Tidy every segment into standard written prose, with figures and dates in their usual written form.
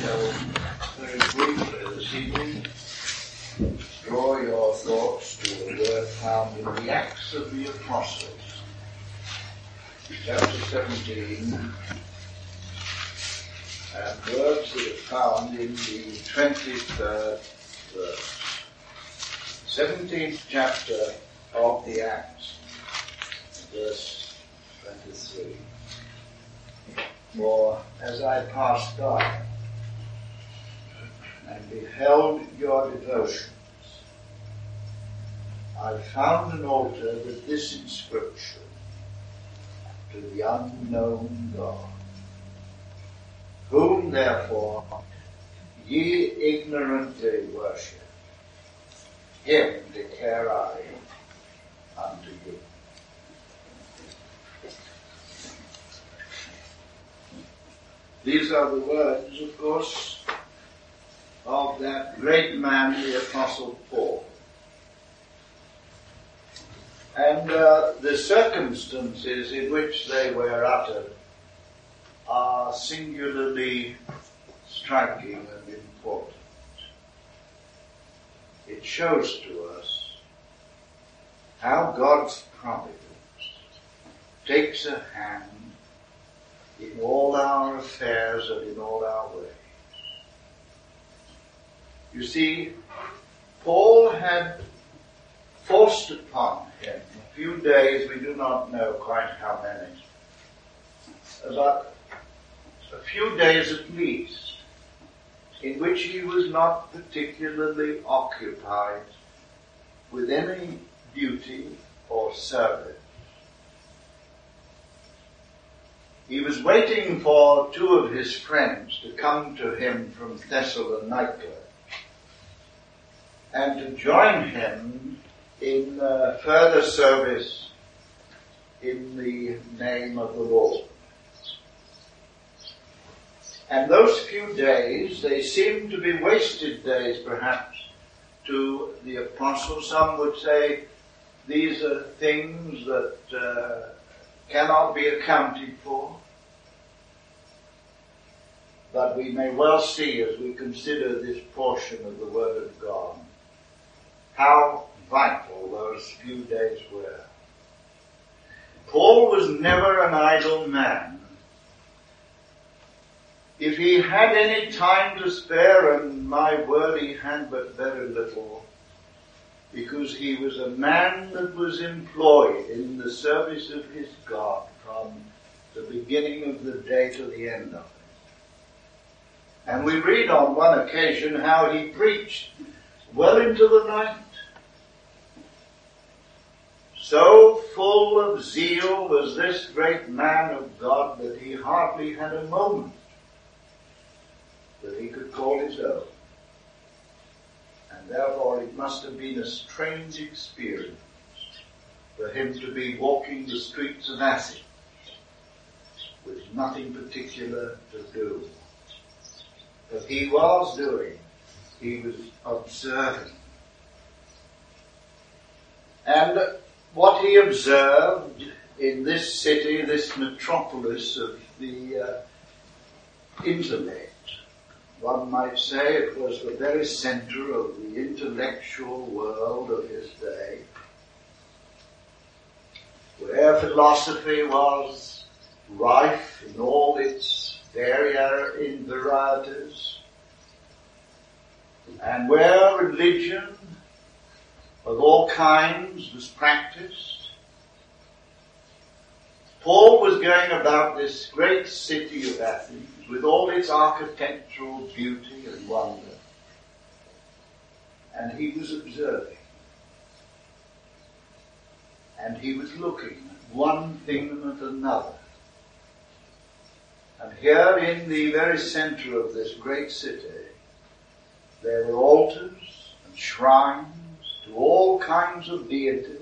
shall very briefly this evening draw your thoughts to a word found in the Acts of the Apostles, chapter 17, and words that are found in the 23rd verse. 17th chapter of the Acts, verse 23. For as I passed by and beheld your devotions, I found an altar with this inscription: to the unknown God, whom therefore ye ignorantly worship, him declare I unto you. These are the words, of course, of that great man, the Apostle Paul. And the circumstances in which they were uttered are singularly striking and important. It shows to us how God's providence takes a hand in all our affairs and in all our ways. You see, Paul had forced upon him a few days, we do not know quite how many, but a few days at least, in which he was not particularly occupied with any duty or service. He was waiting for two of his friends to come to him from Thessalonica and to join him in further service in the name of the Lord. And those few days, they seemed to be wasted days perhaps to the apostle. Some would say these are things that cannot be accounted for. But we may well see, as we consider this portion of the Word of God, how vital those few days were. Paul was never an idle man. If he had any time to spare, and my word, he had but very little, because he was a man that was employed in the service of his God from the beginning of the day to the end of it. And we read on one occasion how he preached well into the night. So full of zeal was this great man of God that he hardly had a moment that he could call his own. And therefore it must have been a strange experience for him to be walking the streets of Athens with nothing particular to do. But he was doing, he was observing. And what he observed in this city, this metropolis of the intellect, one might say it was the very center of the intellectual world of his day, where philosophy was rife in all its varieties, and where religion of all kinds was practiced. Paul was going about this great city of Athens with all its architectural beauty and wonder, and he was observing, and he was looking at one thing and at another. And here in the very center of this great city, there were altars and shrines to all kinds of deities.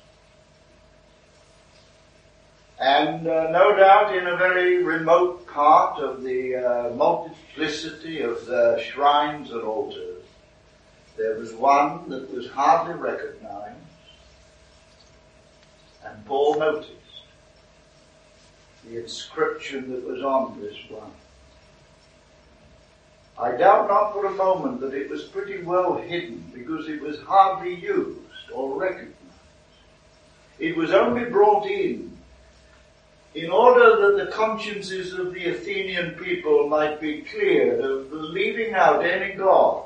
And no doubt in a very remote part of the multiplicity of the shrines and altars, there was one that was hardly recognized. And Paul noticed the inscription that was on this one. I doubt not for a moment that it was pretty well hidden, because it was hardly used or recognized. It was only brought in order that the consciences of the Athenian people might be cleared of leaving out any god.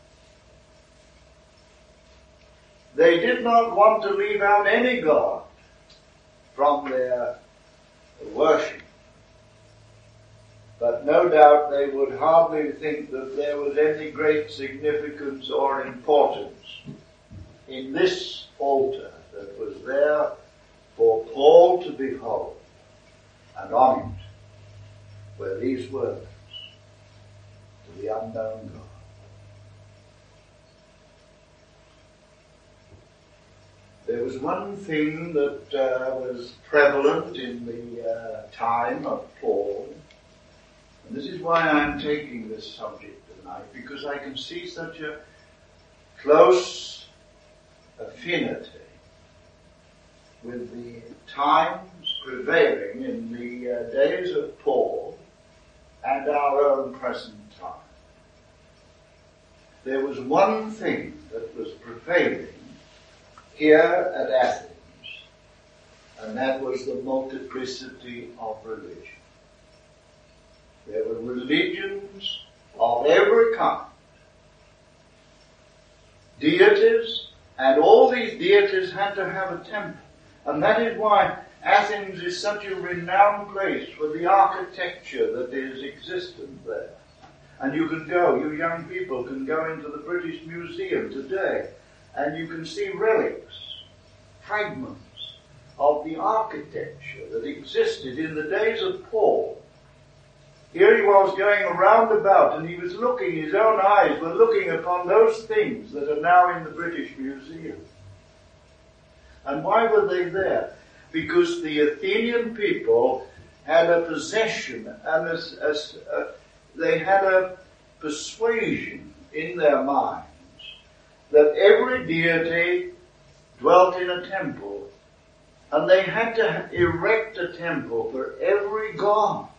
They did not want to leave out any god from their worship. But no doubt they would hardly think that there was any great significance or importance in this altar that was there for Paul to behold. And on it were these words, to the unknown God. There was one thing that was prevalent in the time of Paul, and this is why I'm taking this subject tonight, because I can see such a close affinity with the times prevailing in the days of Paul and our own present time. There was one thing that was prevailing here at Athens, and that was the multiplicity of religion. There were religions of every kind, deities, and all these deities had to have a temple. And that is why Athens is such a renowned place for the architecture that is existent there. And you can go, you young people can go into the British Museum today, and you can see relics, fragments of the architecture that existed in the days of Paul. Here he was going around about, and he was looking, his own eyes were looking upon those things that are now in the British Museum. And why were they there? Because the Athenian people had a possession, and they had a persuasion in their minds that every deity dwelt in a temple, and they had to erect a temple for every god.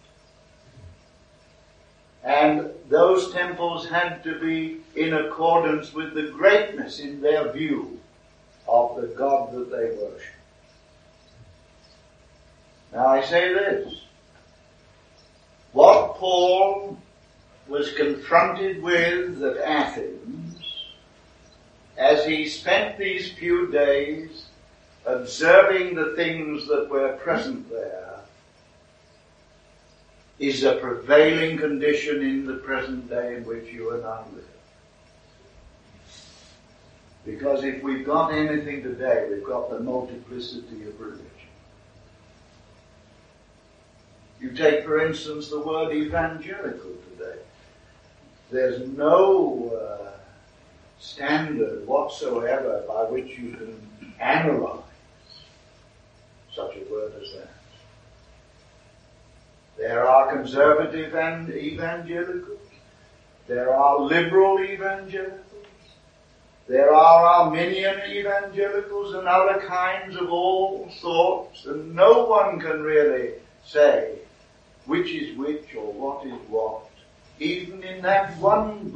And those temples had to be in accordance with the greatness in their view of the God that they worship. Now I say this. What Paul was confronted with at Athens, as he spent these few days observing the things that were present there, is a prevailing condition in the present day in which you and I live. Because if we've got anything today, we've got the multiplicity of religion. You take, for instance, the word evangelical today. There's no standard whatsoever by which you can analyze such a word as that. There are conservative evangelicals. There are liberal evangelicals. There are Arminian evangelicals and other kinds of all sorts, and no one can really say which is which or what is what, even in that one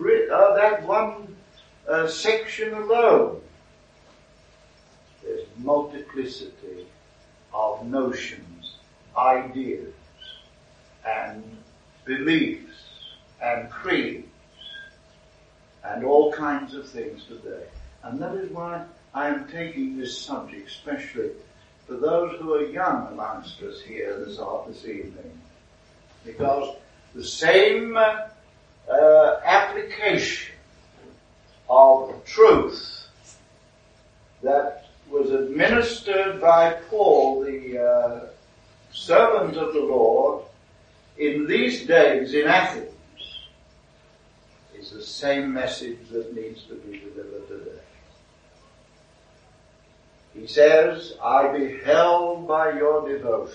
section alone. There's multiplicity of notions, ideas, and beliefs, and creeds, and all kinds of things today. And that is why I am taking this subject, especially for those who are young amongst us here this evening. Because the same application of truth that was administered by Paul, the servant of the Lord, in these days in Athens, is the same message that needs to be delivered today. He says, I beheld by your devotion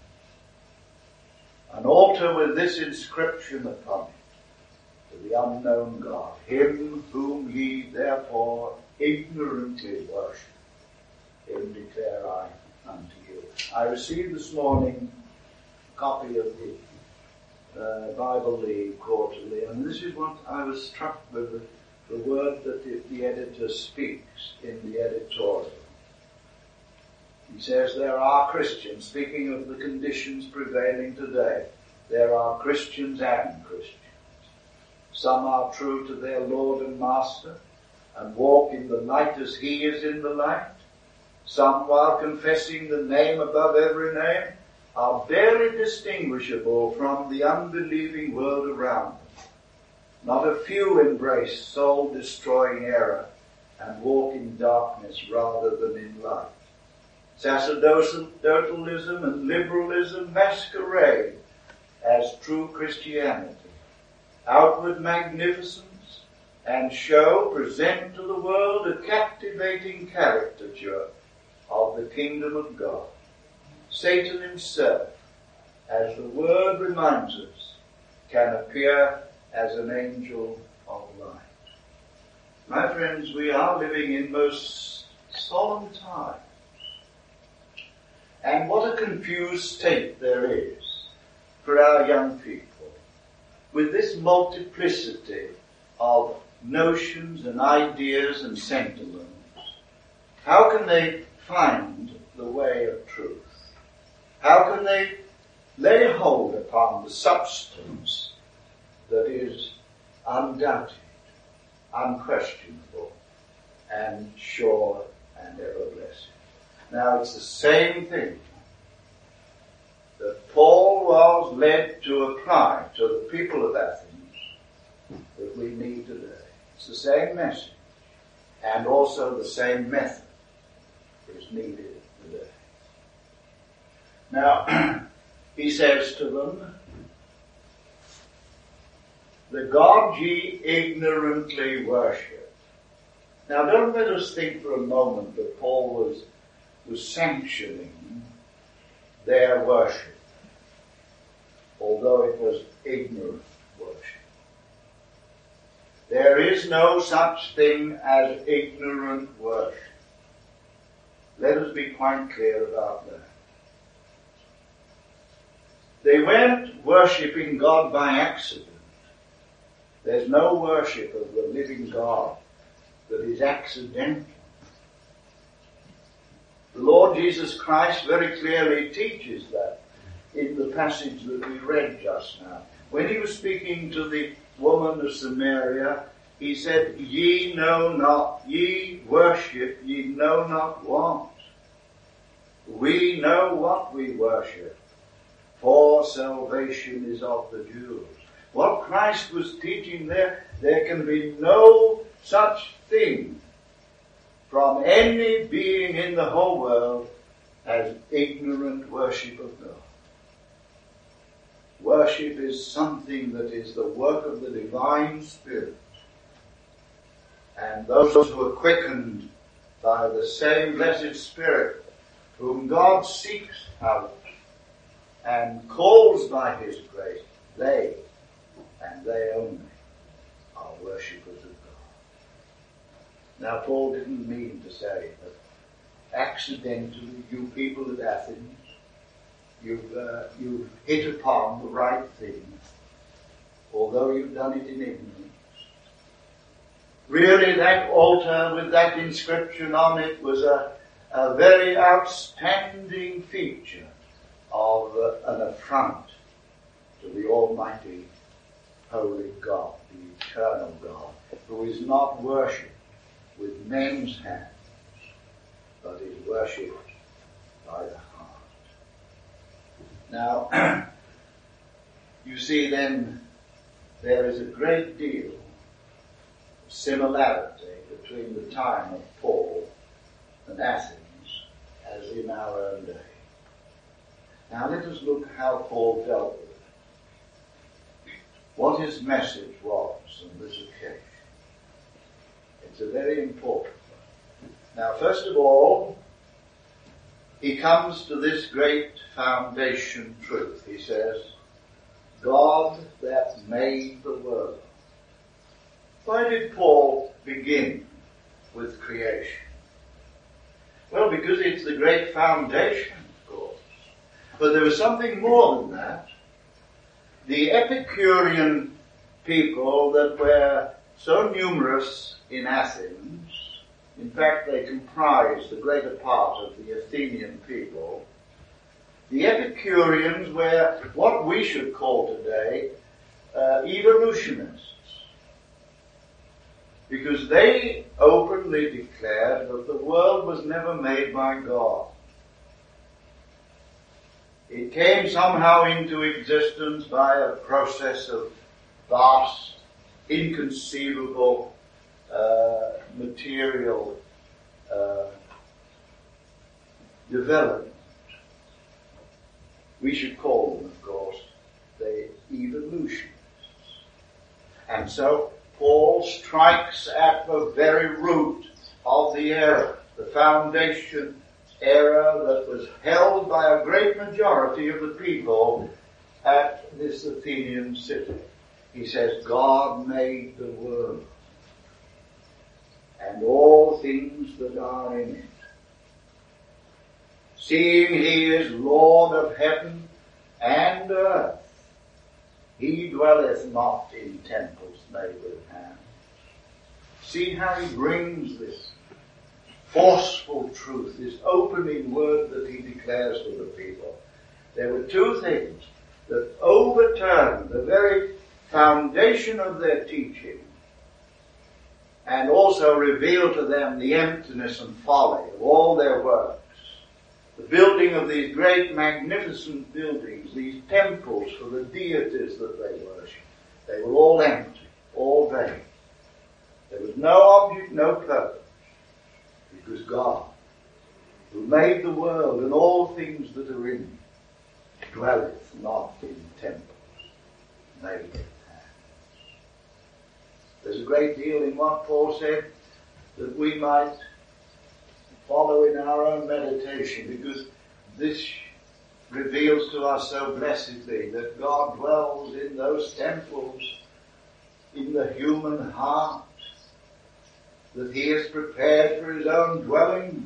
an altar with this inscription upon it, to the unknown God, him whom ye therefore ignorantly worship, him declare I unto you. I received this morning a copy of the Bible League quarterly, and this is what I was struck with, the word that the editor speaks in the editorial. He says there are Christians, speaking of the conditions prevailing today, there are Christians and Christians. Some are true to their Lord and Master and walk in the light as He is in the light. Some, while confessing the name above every name, are barely distinguishable from the unbelieving world around them. Not a few embrace soul-destroying error and walk in darkness rather than in light. Sacerdotalism and liberalism masquerade as true Christianity. Outward magnificence and show present to the world a captivating caricature of the kingdom of God. Satan himself, as the word reminds us, can appear as an angel of light. My friends, we are living in most solemn times. And what a confused state there is for our young people, with this multiplicity of notions and ideas and sentiments. How can they find the way of truth? How can they lay hold upon the substance that is undoubted, unquestionable, and sure and ever blessed? Now it's the same thing that Paul was led to apply to the people of Athens that we need today. It's the same message, and also the same method is needed today. Now, he says to them, the God ye ignorantly worship. Now don't let us think for a moment that Paul was sanctioning their worship, although it was ignorant worship. There is no such thing as ignorant worship. Let us be quite clear about that. They weren't worshipping God by accident. There's no worship of the living God that is accidental. The Lord Jesus Christ very clearly teaches that in the passage that we read just now. When he was speaking to the woman of Samaria, he said, ye know not, ye worship, ye know not what. We know what we worship, for salvation is of the Jews. What Christ was teaching there can be no such thing from any being in the whole world as ignorant worship of God. Worship is something that is the work of the divine Spirit. And those who are quickened by the same blessed Spirit, whom God seeks out and calls by His grace, they, and they only, are worshippers of God. Now, Paul didn't mean to say that accidentally you people at Athens, you've hit upon the right thing, although you've done it in ignorance. Really, that altar with that inscription on it was a very outstanding feature of an affront to the Almighty, Holy God, the eternal God, who is not worshipped with men's hands, but is worshipped by the heart. Now, you see then, there is a great deal of similarity between the time of Paul and Athens as in our own day. Now let us look how Paul dealt with it. What his message was on this occasion. It's a very important one. Now first of all, he comes to this great foundation truth. He says, God that made the world. Why did Paul begin with creation? Well, because it's the great foundation, of course. But there was something more than that. the Epicurean people that were so numerous in Athens, in fact they comprised the greater part of the Athenian people, the Epicureans were what we should call today evolutionists. Because they openly declared that the world was never made by God. It came somehow into existence by a process of vast, inconceivable material development. We should call them, of course, the evolutionists. And so Paul strikes at the very root of the error, the foundation error that was held by a great majority of the people at this Athenian city. He says, God made the world and all things that are in it. Seeing he is Lord of heaven and earth, he dwelleth not in temples made with hands. See how he brings this forceful truth, this opening word that he declares to the people. There were two things that overturned the very foundation of their teaching and also revealed to them the emptiness and folly of all their works. The building of these great magnificent buildings, these temples for the deities that they worship, they were all empty, all vain. There was no object, no purpose. Because God, who made the world and all things that are in it, dwelleth not in temples made with hands. There's a great deal in what Paul said that we might follow in our own meditation, because this reveals to us so blessedly that God dwells in those temples in the human heart, that he has prepared for his own dwelling,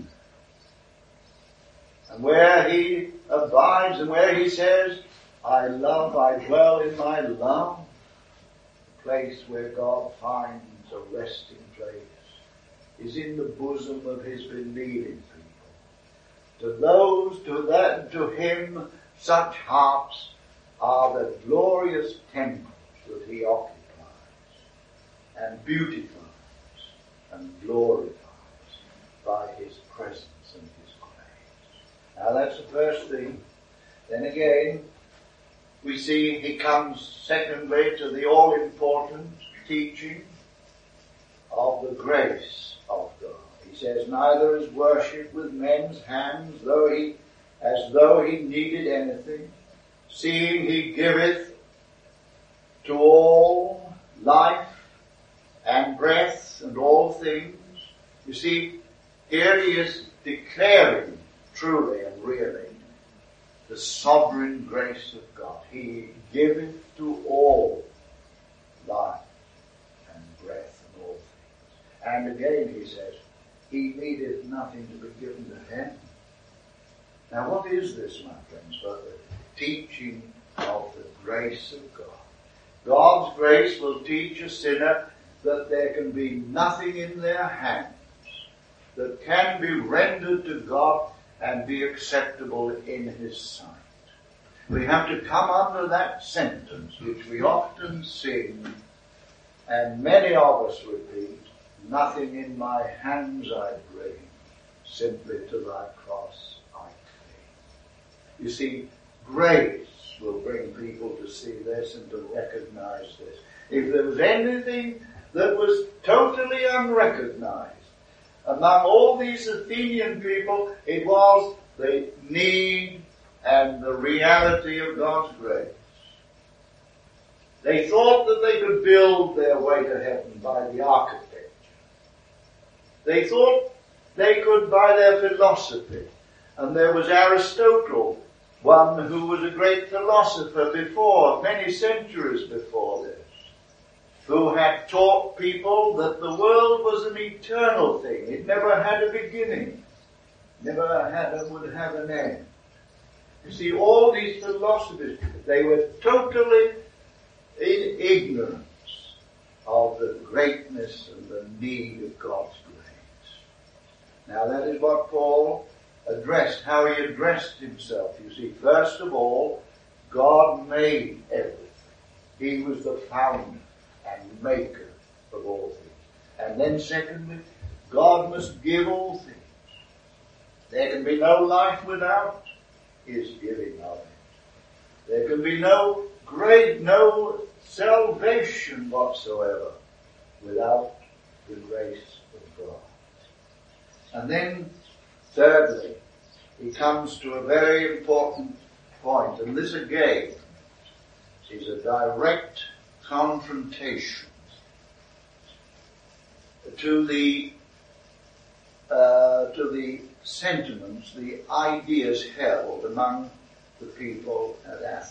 and where he abides and where he says, I dwell in my love, the place where God finds a resting place is in the bosom of his believing people. To him, such hearts are the glorious temples that he occupies and beautifies and glorifies by his presence and his grace. Now that's the first thing. Then again, we see he comes secondly to the all-important teaching of the grace of God. He says, neither is worship with men's hands, as though he needed anything, seeing he giveth to all life and breath and all things. You see, here he is declaring truly and really the sovereign grace of God. He giveth to all life and breath and all things. And again he says, he needeth nothing to be given to him. Now what is this, my friends, but the teaching of the grace of God? God's grace will teach a sinner that there can be nothing in their hands that can be rendered to God and be acceptable in his sight. We have to come under that sentence which we often sing, and many of us repeat, nothing in my hands I bring, simply to thy cross I cling. You see, grace will bring people to see this and to recognize this. If there was anything that was totally unrecognized among all these Athenian people, it was the need and the reality of God's grace. They thought that they could build their way to heaven by the architecture. They thought they could by their philosophy. And there was Aristotle, one who was a great philosopher before, many centuries before this, who had taught people that the world was an eternal thing. It never had a beginning, would have an end. You see, all these philosophies, they were totally in ignorance of the greatness and the need of God's grace. Now that is what Paul addressed, how he addressed himself. You see, first of all, God made everything. He was the founder and maker of all things. And then secondly, God must give all things. There can be no life without His giving of it. There can be no salvation whatsoever without the grace of God. And then, thirdly, he comes to a very important point, and this again is a direct confrontation to the sentiments, the ideas held among the people at Athens.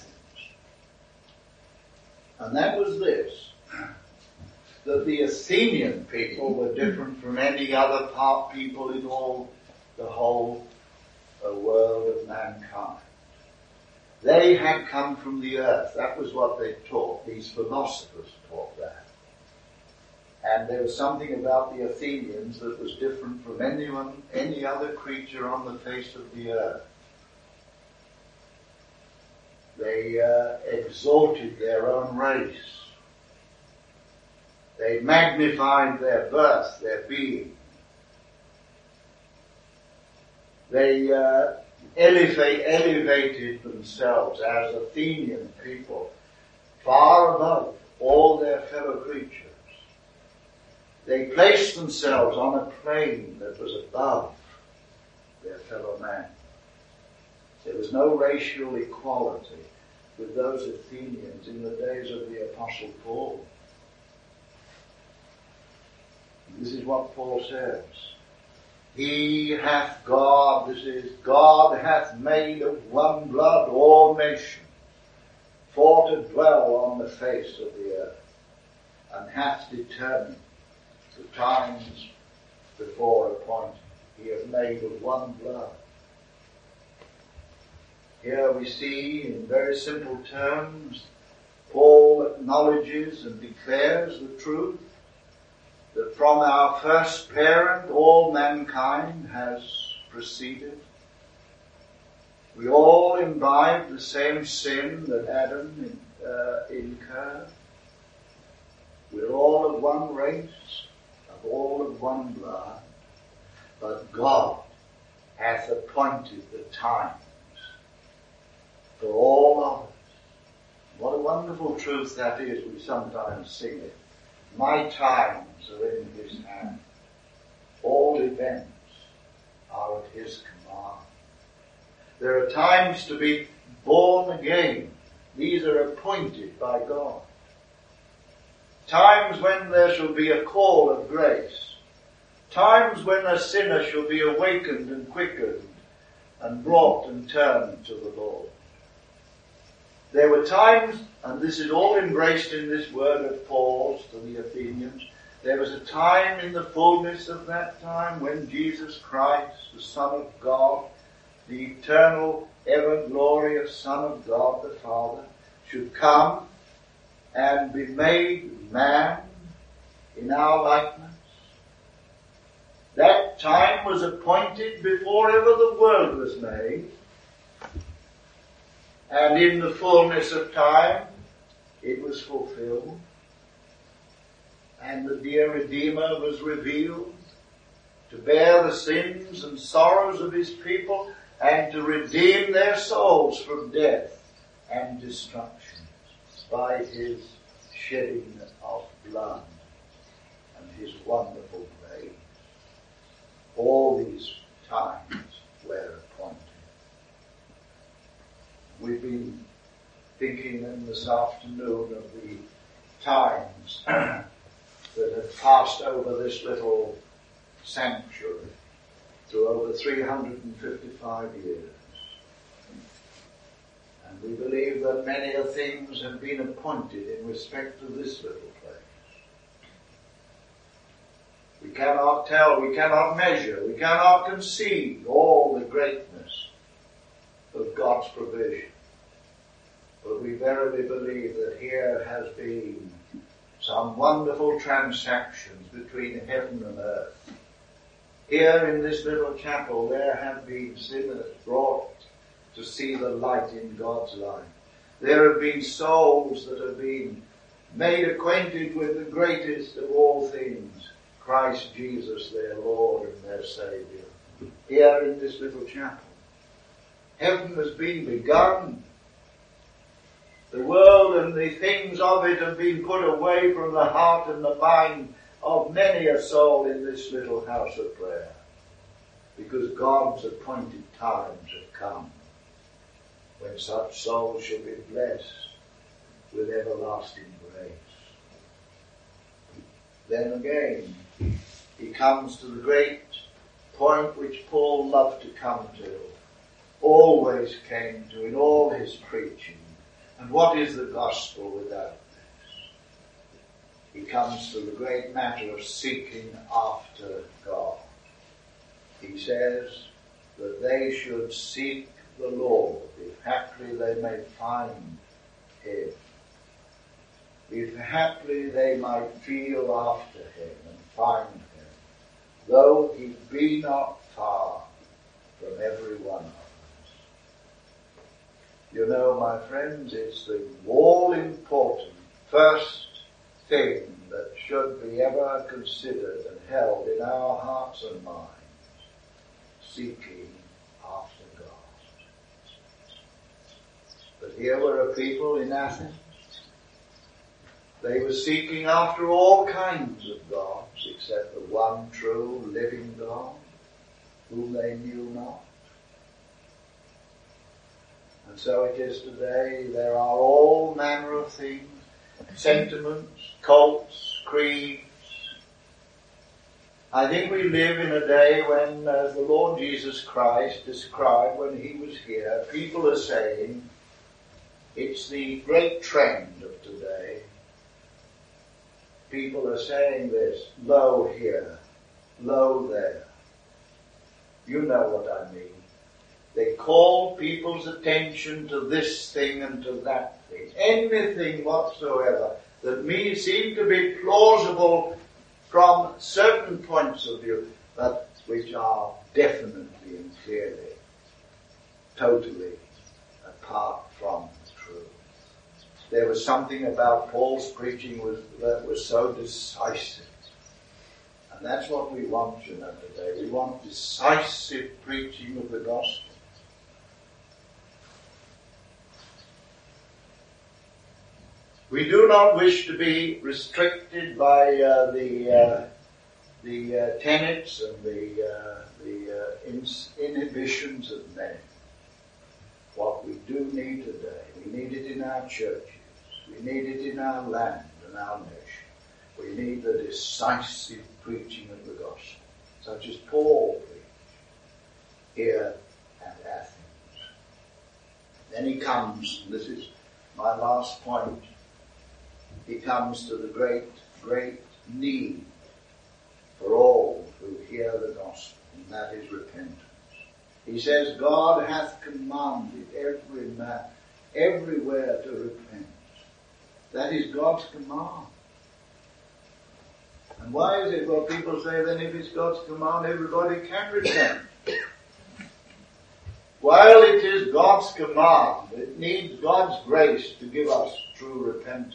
And that was this, that the Athenian people were different from any other people in all the whole world of mankind. They had come from the earth. That was what they taught. These philosophers taught that. And there was something about the Athenians that was different from any other creature on the face of the earth. They exalted their own race. They magnified their birth, their being. They elevated themselves as Athenian people far above all their fellow creatures. They placed themselves on a plane that was above their fellow man. There was no racial equality with those Athenians in the days of the Apostle Paul. And this is what Paul says. God hath made of one blood all nations, for to dwell on the face of the earth, and hath determined the times before appointed. He hath made of one blood. Here we see in very simple terms, Paul acknowledges and declares the truth that from our first parent all mankind has proceeded. We all imbibe the same sin that Adam incurred. We're all of one race, of all of one blood, but God hath appointed the times for all of us. What a wonderful truth that is. We sometimes sing it. My times are in His hand. All events are at His command. There are times to be born again. These are appointed by God. Times when there shall be a call of grace. Times when a sinner shall be awakened and quickened and brought and turned to the Lord. There were times, and this is all embraced in this word of Paul's to the Athenians, there was a time in the fullness of that time when Jesus Christ, the Son of God, the eternal, ever-glorious Son of God the Father, should come and be made man in our likeness. That time was appointed before ever the world was made. And in the fullness of time, it was fulfilled. And the dear Redeemer was revealed to bear the sins and sorrows of His people and to redeem their souls from death and destruction by His shedding of blood and His wonderful grace. All these times were appointed. We've been thinking in this afternoon of the times that have passed over this little sanctuary through over 355 years. And we believe that many things have been appointed in respect to this little place. We cannot tell, we cannot measure, we cannot conceive all the greatness of God's provision. But we verily believe that here has been some wonderful transactions between heaven and earth. Here in this little chapel there have been sinners brought to see the light in God's light. There have been souls that have been made acquainted with the greatest of all things, Christ Jesus, their Lord and their Saviour. Here in this little chapel. Heaven has been begun. The world and the things of it have been put away from the heart and the mind of many a soul in this little house of prayer. Because God's appointed times have come when such souls shall be blessed with everlasting grace. Then again, he comes to the great point which Paul loved to come to, always came to in all his preaching. And what is the gospel without this? He comes to the great matter of seeking after God. He says that they should seek the Lord, if haply they may find him. If haply they might feel after him and find him, though he be not far from every one of us. You know, my friends, it's the all-important first thing that should be ever considered and held in our hearts and minds, seeking after God. But here were a people in Athens. They were seeking after all kinds of gods except the one true living God, whom they knew not. And so it is today. There are all manner of things, sentiments, cults, creeds. I think we live in a day when, as the Lord Jesus Christ described when he was here, people are saying, it's the great trend of today. People are saying this, lo here, lo there. You know what I mean. They call people's attention to this thing and to that thing. Anything whatsoever that may seem to be plausible from certain points of view, but which are definitely and clearly, totally apart from the truth. There was something about Paul's preaching that was so decisive. And that's what we want, you know, today. We want decisive preaching of the gospel. We do not wish to be restricted by the tenets and the inhibitions of men. What we do need today, we need it in our churches, we need it in our land and our nation. We need the decisive preaching of the gospel, such as Paul preached here at Athens. Then he comes, and this is my last point, he comes to the great, great need for all who hear the gospel, and that is repentance. He says, God hath commanded every man, everywhere to repent. That is God's command. And why is it? Well, people say then if it's God's command, everybody can repent. While it is God's command, it needs God's grace to give us true repentance.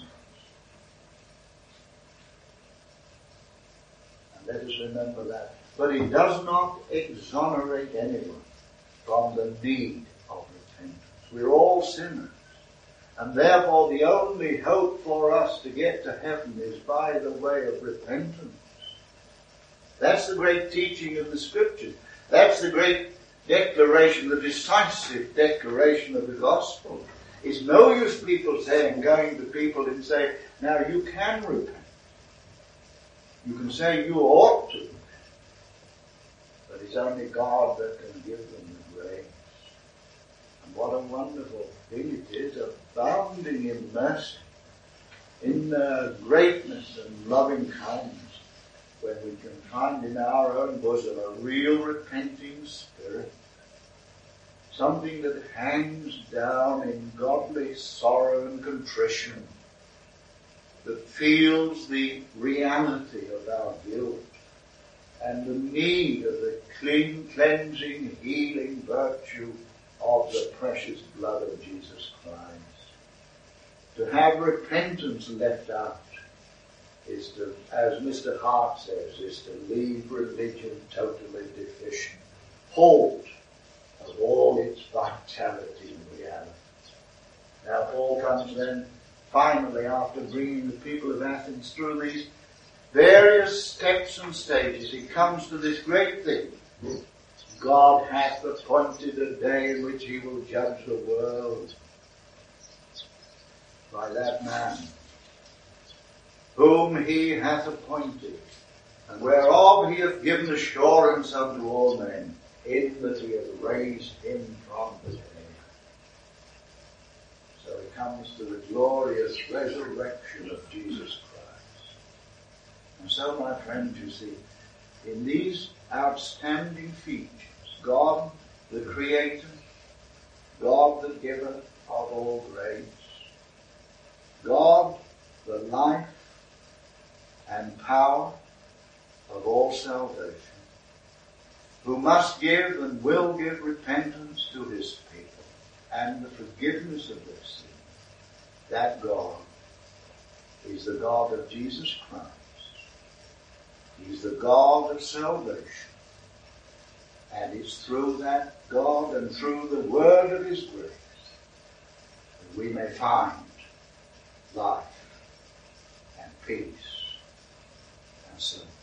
Let us remember that. But he does not exonerate anyone from the need of repentance. We're all sinners. And therefore the only hope for us to get to heaven is by the way of repentance. That's the great teaching of the Scriptures. That's the great declaration, the decisive declaration of the gospel. It's no use people saying, going to people and say, now you can repent. You can say you ought to, but it's only God that can give them the grace. And what a wonderful thing it is, abounding in mercy, in greatness and loving kindness, when we can find in our own bosom a real repenting spirit. something that hangs down in godly sorrow and contrition, that feels the reality of our guilt and the need of the cleansing, healing virtue of the precious blood of Jesus Christ. To have repentance left out is to, as Mr. Hart says, is to leave religion totally deficient, hold of all its vitality and reality. Now Paul comes then, finally, after bringing the people of Athens through these various steps and stages, he comes to this great thing. God hath appointed a day in which he will judge the world by that man whom he hath appointed, and whereof he hath given assurance unto all men, in that he hath raised him from the dead. So he comes to the glorious resurrection of Jesus Christ. And so, my friends, you see, in these outstanding features, God the Creator, God the Giver of all grace, God the life and power of all salvation, who must give and will give repentance to his people and the forgiveness of their sins. That God is the God of Jesus Christ. He's the God of salvation. And it's through that God and through the word of his grace that we may find life and peace and salvation.